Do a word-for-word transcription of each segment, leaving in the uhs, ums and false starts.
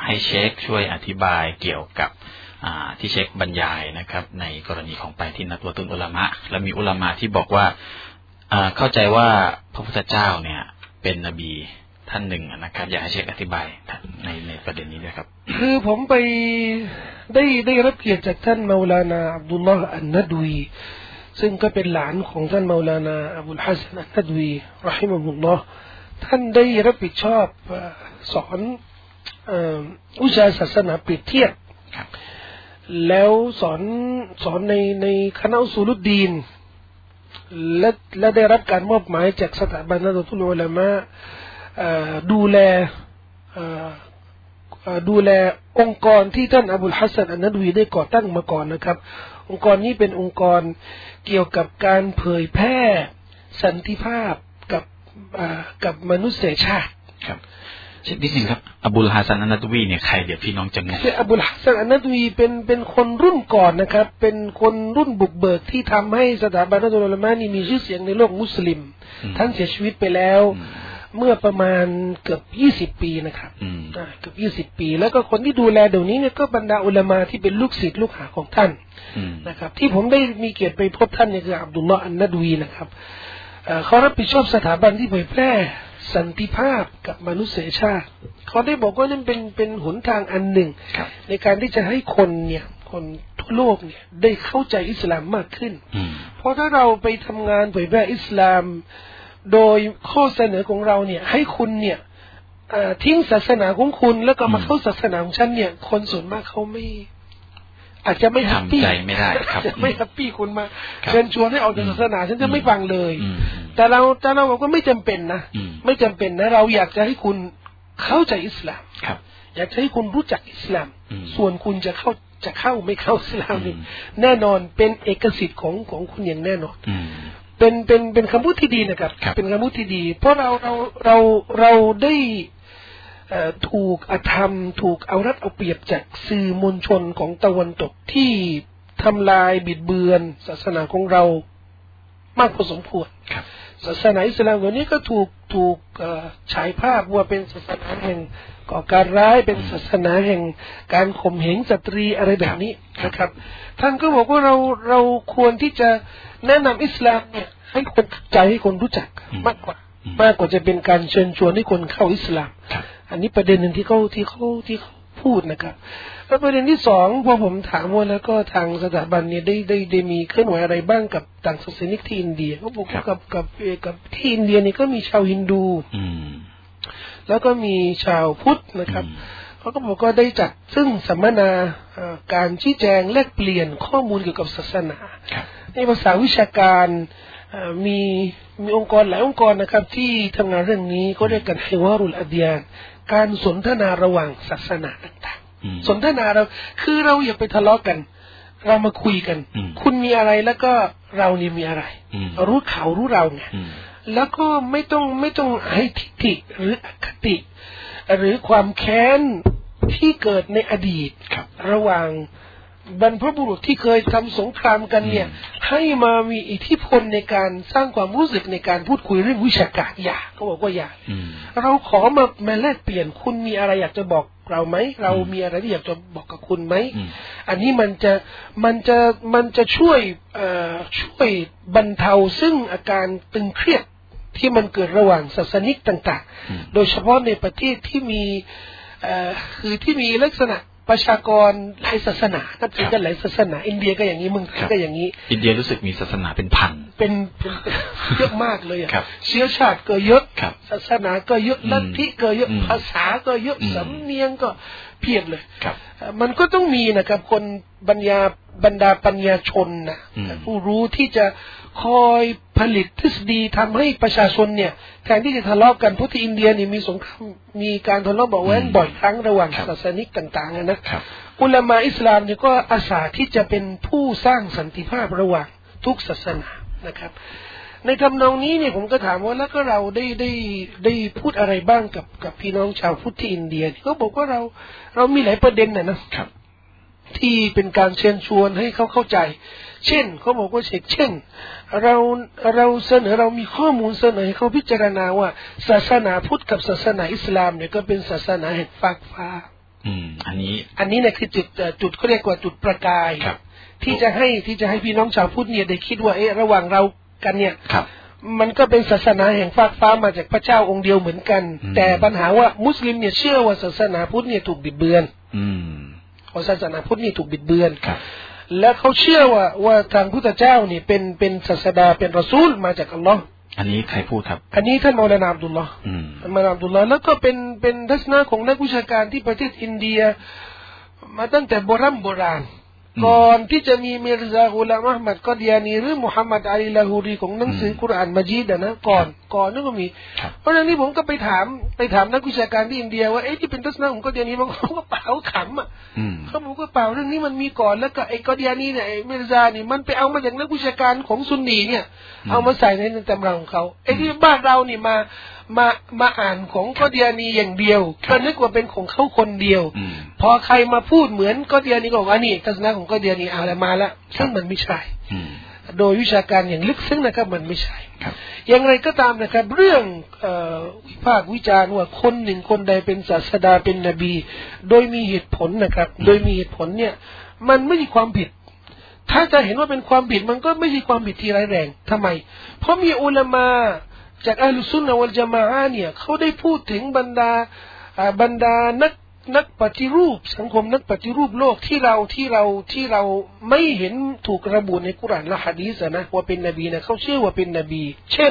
ให้เชคช่วยอธิบายเกี่ยวกับที่เชคบรรยายนะครับในกรณีของไปที่นัดวะตุลอุลามะและมีอุลามะที่บอกว่าเข้าใจว่าพระพุทธเจ้าเนี่ยเป็นนบีท่านหนึ่งนะครับอยากให้เชคอธิบายในในประเด็นนี้ด้วยครับคือผมไปได้ได้รับเกียรติจากท่านเมาลานาอับดุลลอฮ์อันนัดวีซึ่งก็เป็นหลานของท่านเมาลานาอับุลฮัสซันอันนัดวีเราะฮิมะฮุลลอฮ์ท่านได้รับผิดชอบสอนวิชาศาสนาเปรียบเทียบแล้วสอนสอนในในคณะอุซูลุดดีนและและได้รับการมอบหมายจากสถาบันนัดวะตุลอุลามะดูแลดูแลองค์กรที่ท่านอบุลฮัสซันอันนัดวีได้ก่อตั้งมาก่อนนะครับองค์กรนี้เป็นองค์กรเกี่ยวกับการเผยแพร่สันติภาพกับกับมนุษยชาติครับเช่นนิดนึงครับอบุลฮัสซันอันนัดวีเนี่ยใครเดี๋ยวพี่น้องจะงงอบุลฮัสซันอันนัดวีเป็นเป็นคนรุ่นก่อนนะครับเป็นคนรุ่นบุกเบิกที่ทำให้สถาบันนัดวะตุลอุลามะนี่มีชื่อเสียงในโลกมุสลิมท่านเสียชีวิตไปแล้วเมื่อประมาณเกือบยี่สิบปีนะครับอ่าเกือบยี่สิบปีแล้วก็คนที่ดูแลเดี๋ยวนี้เนี่ยก็บรรดาอุลามะที่เป็นลูกศิษย์ลูกหาของท่านนะครับที่ผมได้มีเกียรติไปพบท่านเนี่ยคืออับดุลลอฮ์อันนัดวีนะครับเขารับผิดชอบสถาบันที่เผยแพร่สันติภาพกับมนุษยชาติเขาได้บอกว่านั่นเป็นเป็นหนทางอันหนึ่งในการที่จะให้คนเนี่ยคนทั่วโลกเนี่ยได้เข้าใจอิสลามมากขึ้นเพราะถ้าเราไปทำงานเผยแพร่อิสลามโดยข้อเสนอของเราเนี่ยให้คุณเนี่ยทิ้งศาสนาของคุณแล้วก็มาเข้าศาสนาของฉันเนี่ยคนส่วนมากเขาไม่อาจจะไม่แฮปปี้ไม่ได้ครับจะไม่แฮปปี้คุณมาเชิญชวนให้ออกจากศาสนาฉันจะไม่ฟังเลยแต่เราแต่เราบอกว่าไม่จำเป็นนะไม่จำเป็นนะเราอยากจะให้คุณเข้าใจอิสลามอยากจะให้คุณรู้จักอิสลามส่วนคุณจะเข้าจะเข้าไม่เข้าอิสลามนี่แน่นอนเป็นเอกสิทธิ์ของของคุณอย่างแน่นอนเป็นเป็นเป็นคำพูดที่ดีนะครับเป็นคำพูดที่ดีเพราะเราเราเราเราได้ถูกอธรรมถูกเอารัดเอาเปรียบจากสื่อมวลชนของตะวันตกที่ทำลายบิดเบือนศาสนาของเรามากพอสมควรศาสนาอิสลามวันนี้ก็ถูกถูกฉายภาพว่าเป็นศาสนาแห่งก่อการร้ายเป็นศาสนาแห่งการข่มเหงสตรีอะไรแบบนี้นะครับท่านก็บอกว่าเราเราควรที่จะแนะนำอิสลามเนี่ยให้คนใจให้คนรู้จักมากกว่ามากกว่าจะเป็นการเชิญชวนให้คนเข้าอิสลามอันนี้ประเด็นหนึ่งที่เขาที่เขาที่เขาพูดนะครับแล้วประเด็นที่สองพอผมถามว่าแล้วก็ทางสถาบันเนี่ยได้ได้ได้มีเคลื่อนไหวอะไรบ้างกับต่างศาสนิกที่อินเดียเขาบอกว่ากับกับกับที่อินเดียนี่ก็มีชาวฮินดูแล้วก็มีชาวพุทธนะครับเขาก็บอกว่าได้จัดซึ่งสัมมนาการชี้แจงแลกเปลี่ยนข้อมูลเกี่ยวกับศาสนาในภาษาวิชาการมีมีองค์กรหลายองค์กรนะครับที่ทำงานเรื่องนี้ก็เรียกกันฮิวารุลอะดียานการสนทนาระหว่างศาสนาต่างๆสนทนาเราคือเราอย่าไปทะเลาะกันเรามาคุยกันคุณมีอะไรแล้วก็เรานี่มีอะไรรู้เขารู้เราไงแล้วก็ไม่ต้องไม่ต้องให้ทิฏฐิหรืออคติหรือความแค้นที่เกิดในอดีตระหว่างบรรพบุรุษที่เคยทำสงครามกันเนี่ยให้มามีอิทธิพลในการสร้างความรู้สึกในการพูดคุยเรื่องวิชาการอย่าเขาบอกว่าอย่าเราขอมามาแลกเปลี่ยนคุณมีอะไรอยากจะบอกเราไหมเรามีอะไรที่อยากจะบอกกับคุณไหมอันนี้มันจะมันจะมันจะช่วยเอ่อช่วยบรรเทาซึ่งอาการตึงเครียดที่มันเกิดระหว่างศาสนิกต่างๆโดยเฉพาะในประเทศที่มีเอ่อคือที่มีลักษณะประชากรหลายศาสนานับถือกันหลายศาสนาอินเดียก็อย่างนี้เมืองไทยก็อย่างนี้อินเดียรู้สึกมีศาสนาเป็นพันเป็นเยอะมากเลยอ่ะเชื้อชาติก็เยอะศาสนาก็เยอะลัทธิก็เยอะภาษาก็เยอะสำเนียงก็เพียบเลยมันก็ต้องมีนะครับคนบรรยาบรรดาปัญญาชนนะผู้รู้ที่จะคอยผลิตทฤษฎีทำให้ประชาชนเนี่ยแทนที่จะทะเลาะกันเพราะที่อินเดียนี่มีสงครามมีการทะเลาะเบาะแว้งบ่อยครั้งระหว่างศาสนิกต่างๆนะอุลามะอิสลามเนี่ยก็อาสาที่จะเป็นผู้สร้างสันติภาพระหว่างทุกศาสนานะครับในทำนองนี้เนี่ยผมก็ถามว่าแล้วก็เราได้ได้ได้พูดอะไรบ้างกับกับพี่น้องชาวพุทธที่อินเดียเขาบอกว่าเราเรามีหลายประเด็นนะนะครับที่เป็นการเชิญชวนให้เขาเข้าใจเช่นเขาบอกว่าเช่นเราเราเสนอเรามีข้อมูลเสนอให้เขาพิจารณาว่าศาสนาพุทธกับศาสนาอิสลามเนี่ยก็เป็นศาสนาแห่งฟากฟ้าอืมอันนี้อันนี้เนี่ยคือจุดจุดเขาเรียกว่าจุดประกายที่จะให้ที่จะให้พี่น้องชาวพุทธเนี่ยได้คิดว่าเอ๊ะระหว่างเรากันเนี่ยมันก็เป็นศาสนาแห่งฟากฟ้ามาจากพระเจ้าองค์เดียวเหมือนกันแต่ปัญหาว่ามุสลิมเนี่ยเชื่อว่าศาสนาพุทธเนี่ยถูกบิดเบือนว่าศาสนาพุทธนี่ถูกบิดเบือนและเขาเชื่อว่าว่าทางพุทธเจ้านี่เป็นเป็นศาสดาเป็นรอซูลมาจากอัลลอฮ์อันนี้ใครพูดครับอันนี้ท่านมอลานาอับดุลลอฮ์มอลานาอับดุลลอฮ์แล้วก็เป็นเป็นทัศนะของนักวิชาการที่ประเทศอินเดียมาตั้งแต่โบราณโบราณก่อนที่จะมีมิรซากุลามะห์มัดกอฎิยานีหรือมุฮัมมัดอาลีลาฮูรีของหนังสือกุรอานมัจีดนะก่อนก่อนนั่นก็มีเพราะฉะนั้นนี่ผมก็ไปถามไปถามนักวิชาการที่อินเดียว่าเอ๊ะที่เป็นทัศนะของกอฎิยานีบางคนก็เปล่าขำอ่ะเขาบอกว่าเปล่าเรื่องนี้มันมีก่อนแล้วก็ไอ้กอฎิยานีเนี่ยไอ้มิรซานี่มันไปเอามาจากนักวิชาการของซุนนีเนี่ยเอามาใส่ในตำราของเขาไอ้ที่บ้านเรานี่มามามาอ่านของกอฎิยานีอย่างเดียวก็นึกว่าเป็นของเขาคนเดียวพอใครมาพูดเหมือนกอฎิยานีก็บอกว่านี่ทัศนะของกอฎิยานีเอาอะไรมาแล้วซึ่งมันไม่ใช่โดยวิชาการอย่างลึกซึ้งนะครับมันไม่ใช่อย่างไรก็ตามนะครับเรื่องวิพากษ์วิจารณ์ว่าคนหนึ่งคนใดเป็นศาสดาเป็นนบีโดยมีเหตุผลนะครับโดยมีเหตุผลเนี่ยมันไม่ใช่ความผิดถ้าจะเห็นว่าเป็นความผิดมันก็ไม่ใช่ความผิดที่ร้ายแรงทำไมเพราะมีอุลามะจากอัลลุซุนนะวัลญะมาอะห์เนี่ยเขาได้พูดถึงบรรดาบรรดานักนักปฏิรูปสังคมนักปฏิรูปโลกที่เราที่เราที่เราไม่เห็นถูกระบุในกุรอานและหะดีษนะว่าเป็นนบีนะเขาเชื่อว่าเป็นนบีเช่น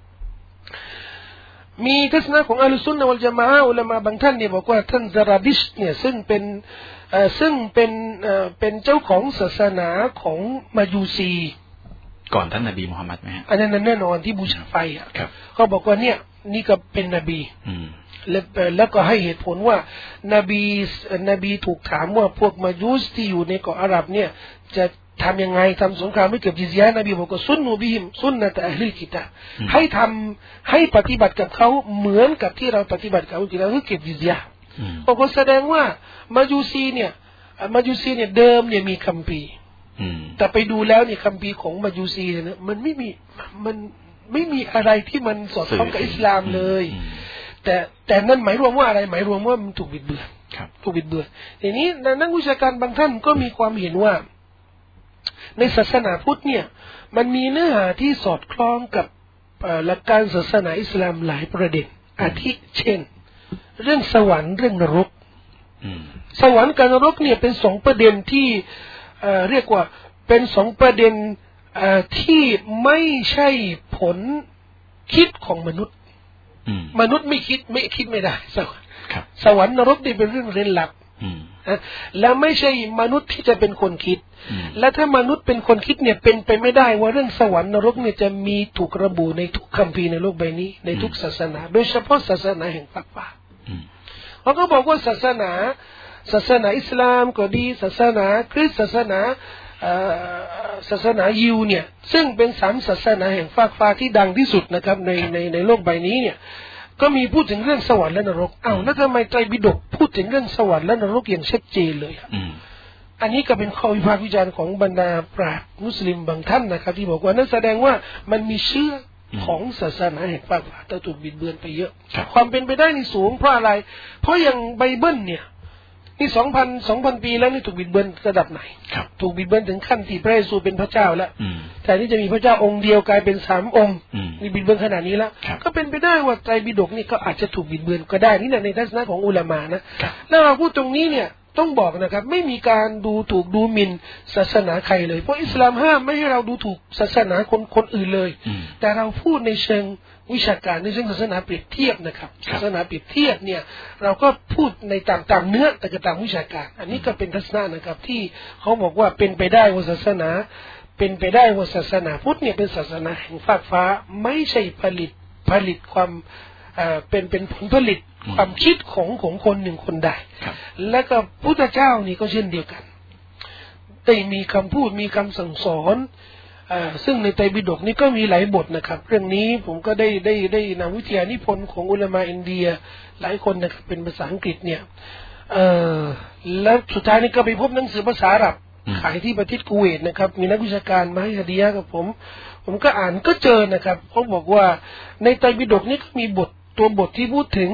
มีทัศนะของอัลลุซุนนะวัลญะมาอะห์อุลามะบางท่านเนี่ยบอกว่าท่านซะราดิชเนี่ยซึ่งเป็นซึ่งเป็นเป็นเจ้าของศาสนาของมาจูซีก่อนท่านนบีมุฮัมมัดไหมฮะอันนั้นแน่นอนที่บูชาไฟอ่ะเขาบอกว่าเนี่ยนี่ก็เป็นนบีแล้วแล้วก็ให้เหตุผลว่านบีนบีถูกถามว่าพวกมาจูสที่อยู่ในเกาะอาหรับเนี่ยจะทำยังไงทำสงครามไม่เก็บจิซยะห์นบีบอกว่าซุนนูบิฮิมซุนนะตะอะห์ลิลกิตาบให้ทำให้ปฏิบัติกับเขาเหมือนกับที่เราปฏิบัติกับอุกิเราคือเก็บจิซยะห์บอกว่าแสดงว่ามาจูซีเนี่ยมาจูซีเนี่ยเดิมเนี่ยมีคัมภีร์แต่ไปดูแล้วเนี่ยคัมภีร์ของมาจูซีเนี่ยมันไม่มีมันไม่มีอะไรที่มันสอดคล้องกับอิสลามเลยแต่แต่นั่นหมายรวมว่าอะไรหมายรวมว่ามันถูกบิดเบือนถูกบิดเบือนทีนี้นักวิชาการบางท่านก็มีความเห็นว่าในศาสนาพุทธเนี่ยมันมีเนื้อหาที่สอดคล้องกับหลักการศาสนาอิสลามหลายประเด็นอาทิเช่นเรื่องสวรรค์เรื่องนรกสวรรค์กับนรกเนี่ยเป็นสองประเด็นที่เรียกว่าเป็นสองประเด็นที่ไม่ใช่ผลคิดของมนุษย์มนุษย์ไม่คิดไม่คิดไม่ได้สวรรค์สวรรค์นรกนี่เป็นเรื่องเร้นลับและไม่ใช่มนุษย์ที่จะเป็นคนคิดและถ้ามนุษย์เป็นคนคิดเนี่ยเป็นไปไม่ได้ว่าเรื่องสวรรค์นรกเนี่ยจะมีถูกระบุในทุกคัมภีร์ในโลกใบนี้ในทุกศาสนาโดยเฉพาะศาสนาแห่งฟากฟ้าเขาก็บอกว่าศาสนาศาสนาอิสลามก็ดีศาสนาคริสต์ศาสนาศาสนายิวเนี่ยซึ่งเป็นสามศาสนาแห่งฟากฟ้าที่ดังที่สุดนะครับในในในโลกใบนี้เนี่ยก็มีพูดถึงเรื่องสวรรค์และนรกอ้าวแล้วทำไมไตรปิฎกพูดถึงเรื่องสวรรค์และนรกอย่างชัดเจนเลยอันนี้ก็เป็นข้อวิพากษ์วิจารณ์ของบรรดาปราชญ์มุสลิมบางท่านนะครับที่บอกว่านั่นแสดงว่ามันมีเชื้อของศาสนาแห่งฟากฟ้าแต่ถูกบิดเบือนไปเยอะความเป็นไปได้นี่สูงเพราะอะไรเพราะอย่างไบเบิลเนี่ยนี่สองพันสองพันปีแล้วนี่ถูกบิดเบือนระดับไหนถูกบิดเบือนถึงขั้นที่พระเยซูเป็นพระเจ้าแล้วแต่นี่จะมีพระเจ้าองค์เดียวกลายเป็นสามองค์นี่บิดเบือนขนาดนี้แล้วก็เป็นไปได้ว่าไตรปิฎกนี่ก็อาจจะถูกบิดเบือนก็ได้นี่ในทัศนะของอุลามะนะแล้วเราพูดตรงนี้เนี่ยต้องบอกนะครับไม่มีการดูถูกดูหมิ่นศาสนาใครเลยเพราะอิสลามห้ามไม่ให้เราดูถูกศาสนาคนคนอื่นเลยแต่เราพูดในเชิงวิชาการในเชิงศาสนาเปรียบเทียบนะครับศาสนาเปรียบเทียบเนี่ยเราก็พูดในตามตามเนื้อแต่ก็ตามวิชาการอันนี้ก็เป็นทัศนะนะครับที่เขาบอกว่าเป็นไปได้ว่าศาสนาเป็นไปได้ว่าศาสนาพุทธเนี่ยเป็นศาสนาแห่งฟากฟ้าไม่ใช่ผลิตผลิตความเป็นเป็นผลผลิตความคิดของของคนหนึ่งคนใดและก็พุทธเจ้านี่ก็เช่นเดียวกันได้มีคำพูดมีคำสั่งสอนซึ่งในไตรปิฎกนี่ก็มีหลายบทนะครับเรื่องนี้ผมก็ได้ได้ได้นำวิทยานิพนธ์ของอุลามะอินเดียหลายคนนะครับเป็นภาษาอังกฤษเนี่ยแล้วสุดท้ายนี่ก็ไปพบหนังสือภาษาอาหรับขายที่ประเทศคูเวตนะครับมีนักวิชาการมาให้ฮะดียะห์กับผมผมก็อ่านก็เจอนะครับเขาบอกว่าในไตรปิฎกนี่ก็มีบทตัวบทที่พูดถึง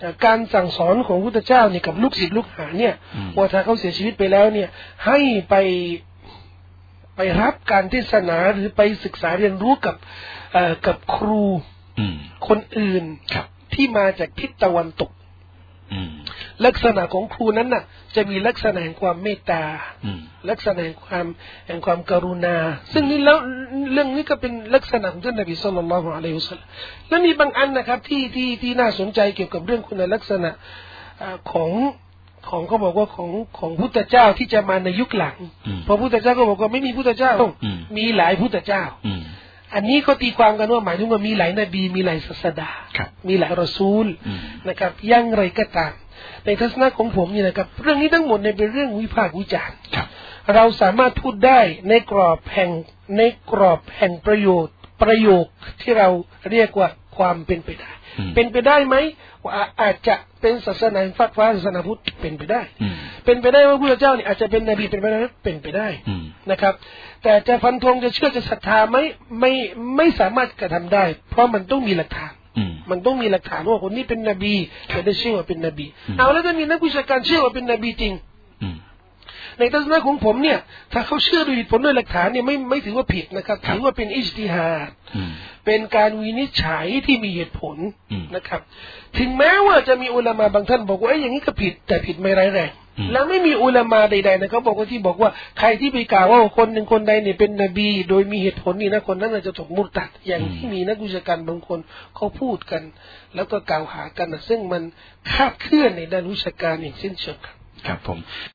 การสั่งสอนของพุทธเจ้าเนี่ยกับลูกศิษย์ลูกหาเนี่ยว่าถ้าเขาเสียชีวิตไปแล้วเนี่ยให้ไปไปรับการเทศนาหรือไปศึกษาเรียนรู้กับกับครูคนอื่นที่มาจากทิศตะวันตกลักษณะของครูนั้นน่ะจะมีลักษณะแห่งความเมตตาลักษณะแห่งความแห่งความกรุณาซึ่งนี่แล้วเรื่องนี้ก็เป็นลักษณะของท่านนบีศ็อลลัลลอฮุอะลัยฮิวะซัลลัมและมีบางอันนะครับที่ที่ที่น่าสนใจเกี่ยวกับเรื่องคุณลักษณะของของเขาบอกว่าของของพุทธเจ้าที่จะมาในยุคหลังเพราะพุทธเจ้าก็บอกว่าไม่มีพุทธเจ้ามีหลายพุทธเจ้าอันนี้ก็ตีความกันว่าหมายถึงว่ามีหลายนบีมีหลายศาสดามีหลายรอซูลนะครับอย่างไรก็ตามในทัศนะของผมนี่นะครับเรื่องนี้ทั้งหมดเนี่ยเป็นเรื่องวิพากษ์วิจารณ์เราสามารถพูดได้ในกรอบแห่งในกรอบแห่งประโยชน์ประโยคที่เราเรียกว่าความเป็นไปได้เป็นไปได้ไหมว่าอาจจะเป็นศาสนาฟักฟ้าศาสนาพุทธเป็นไปได้เป็นไปได้ว่าพระเจ้าเนี่ยอาจจะเป็นนบีเป็นไปได้เป็นไปได้นะครับแต่จะฟันธงจะเชื่อจะศรัทธาไหมไม่ไม่สามารถกระทำได้เพราะมันต้องมีหลักฐานมันต้องมีหลักฐานว่าคนนี้เป็นนบีจะได้เชื่อว่าเป็นนบีเอาแล้วถ้ามีนักวิชาการเชื่อว่าเป็นนบีจริงในทัศนะของผมเนี่ยถ้าเขาเชื่อด้วยเหตุผลด้วยหลักฐานเนี่ยไม่ไม่ถือว่าผิดนะครับถือว่าเป็นอิจติฮาดเป็นการวินิจฉัยที่มีเหตุผลนะครับถึงแม้ว่าจะมีอุลามะบางท่านบอกว่าไอ้อย่างนี้ก็ผิดแต่ผิดไม่ร้ายแรงแล้วไม่มีอุลามะใดๆนะเขาบอกว่าที่บอกว่าใครที่ไปกล่าวว่าคนหนึ่งคนใดเนี่ยเป็นนบีโดยมีเหตุผลนี่นะคนนั้นจะถูกมุรตัดอย่างที่มีนักวิชาการบางคนเขาพูดกันแล้วก็กล่าวหากันนะซึ่งมันคาดเคลื่อนในด้านวิชาการอย่างสิ้นเชิงครับครับผม